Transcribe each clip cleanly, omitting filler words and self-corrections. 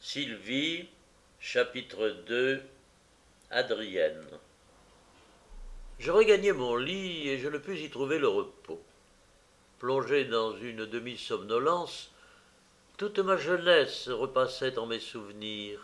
Sylvie, chapitre 2. Adrienne. Je regagnai mon lit et je ne pus y trouver le repos. Plongé dans une demi-somnolence, toute ma jeunesse repassait en mes souvenirs.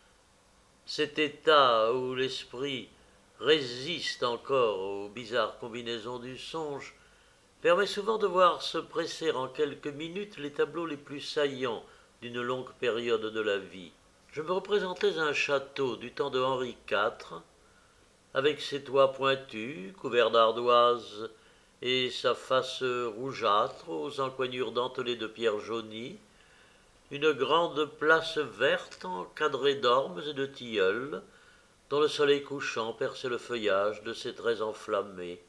Cet état où l'esprit résiste encore aux bizarres combinaisons du songe permet souvent de voir se presser en quelques minutes les tableaux les plus saillants d'une longue période de la vie. Je me représentais un château du temps de Henri IV, avec ses toits pointus, couverts d'ardoises, et sa face rougeâtre aux encoignures dentelées de pierre jaunie, une grande place verte encadrée d'ormes et de tilleuls, dont le soleil couchant perçait le feuillage de ses traits enflammés.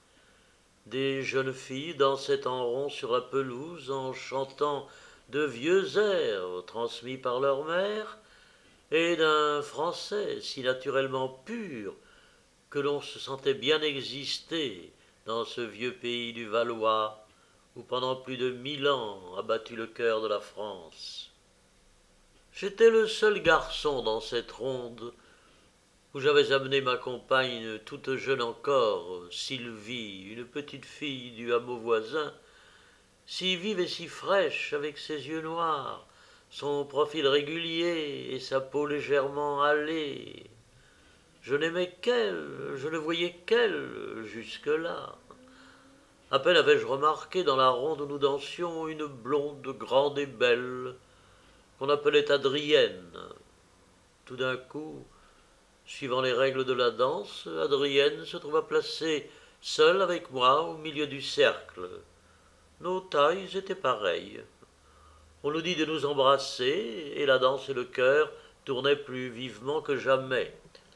Des jeunes filles dansaient en rond sur la pelouse en chantant de vieux airs transmis par leur mère, et d'un français si naturellement pur que l'on se sentait bien exister dans ce vieux pays du Valois, où pendant plus de 1000 ans a battu le cœur de la France. J'étais le seul garçon dans cette ronde, où j'avais amené ma compagne toute jeune encore, Sylvie, une petite fille du hameau voisin, si vive et si fraîche, avec ses yeux noirs, son profil régulier et sa peau légèrement hâlée. Je n'aimais qu'elle, je ne voyais qu'elle jusque-là. À peine avais-je remarqué dans la ronde où nous dansions une blonde grande et belle, qu'on appelait Adrienne. Tout d'un coup, suivant les règles de la danse, Adrienne se trouva placée seule avec moi au milieu du cercle. Nos tailles étaient pareilles. On nous dit de nous embrasser, et la danse et le cœur tournaient plus vivement que jamais.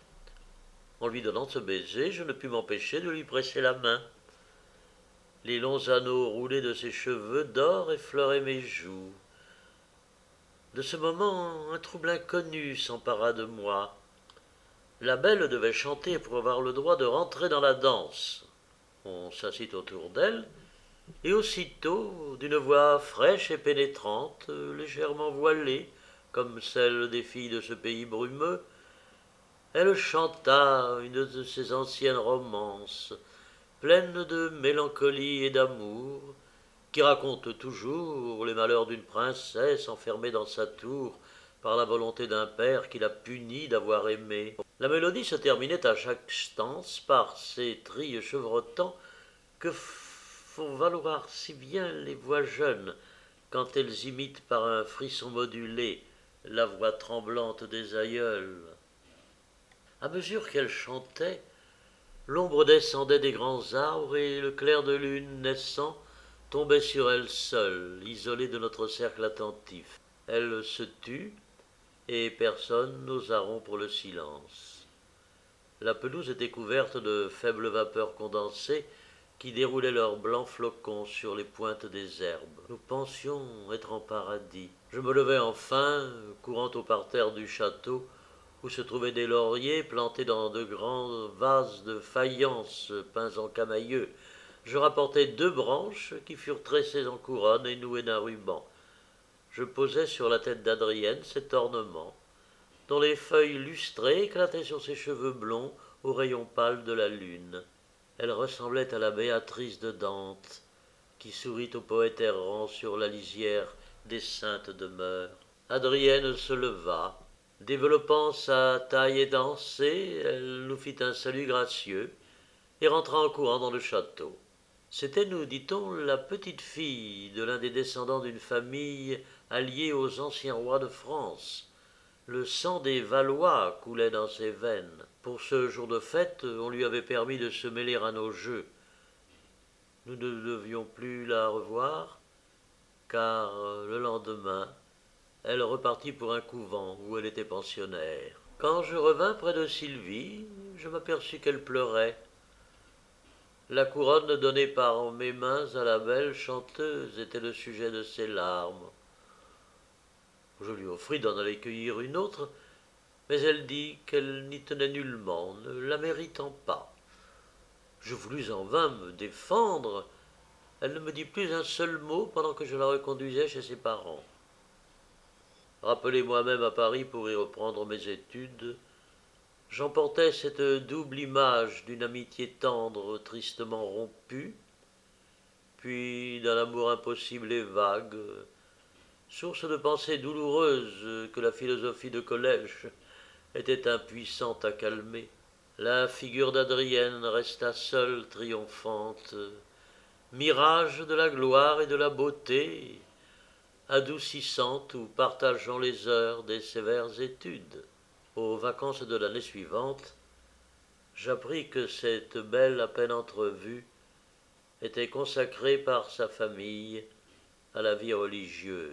En lui donnant ce baiser, je ne pus m'empêcher de lui presser la main. Les longs anneaux roulés de ses cheveux d'or effleuraient mes joues. De ce moment, un trouble inconnu s'empara de moi. La belle devait chanter pour avoir le droit de rentrer dans la danse. On s'assit autour d'elle, et aussitôt, d'une voix fraîche et pénétrante, légèrement voilée, comme celle des filles de ce pays brumeux, elle chanta une de ses anciennes romances, pleine de mélancolie et d'amour, qui raconte toujours les malheurs d'une princesse enfermée dans sa tour par la volonté d'un père qui la punit d'avoir aimé. La mélodie se terminait à chaque stance par ces trilles chevrotants que font valoir si bien les voix jeunes quand elles imitent par un frisson modulé la voix tremblante des aïeuls. À mesure qu'elle chantait, l'ombre descendait des grands arbres et le clair de lune naissant tombait sur elle seule, isolée de notre cercle attentif. Elle se tut, et personne n'osa rompre le silence. La pelouse était couverte de faibles vapeurs condensées qui déroulaient leurs blancs flocons sur les pointes des herbes. Nous pensions être en paradis. Je me levai enfin, courant au parterre du château, où se trouvaient des lauriers plantés dans de grands vases de faïence peints en camailleux. Je rapportai 2 branches qui furent tressées en couronne et nouées d'un ruban. Je posai sur la tête d'Adrienne cet ornement, dont les feuilles lustrées éclataient sur ses cheveux blonds aux rayons pâles de la lune. Elle ressemblait à la Béatrice de Dante, qui sourit au poète errant sur la lisière des saintes demeures. Adrienne se leva. Développant sa taille édancée, elle nous fit un salut gracieux et rentra en courant dans le château. C'était, nous dit-on, la petite fille de l'un des descendants d'une famille alliée aux anciens rois de France. Le sang des Valois coulait dans ses veines. Pour ce jour de fête, on lui avait permis de se mêler à nos jeux. Nous ne devions plus la revoir, car le lendemain, elle repartit pour un couvent où elle était pensionnaire. Quand je revins près de Sylvie, je m'aperçus qu'elle pleurait. La couronne donnée par mes mains à la belle chanteuse était le sujet de ses larmes. Je lui offris d'en aller cueillir une autre, mais elle dit qu'elle n'y tenait nullement, ne la méritant pas. Je voulus en vain me défendre. Elle ne me dit plus un seul mot pendant que je la reconduisais chez ses parents. rappelé moi-même à Paris pour y reprendre mes études, j'emportais cette double image d'une amitié tendre, tristement rompue, puis d'un amour impossible et vague, source de pensées douloureuses que la philosophie de collège était impuissante à calmer. La figure d'Adrienne resta seule, triomphante, mirage de la gloire et de la beauté, adoucissante ou partageant les heures des sévères études. Aux vacances de l'année suivante, j'appris que cette belle à peine entrevue était consacrée par sa famille à la vie religieuse.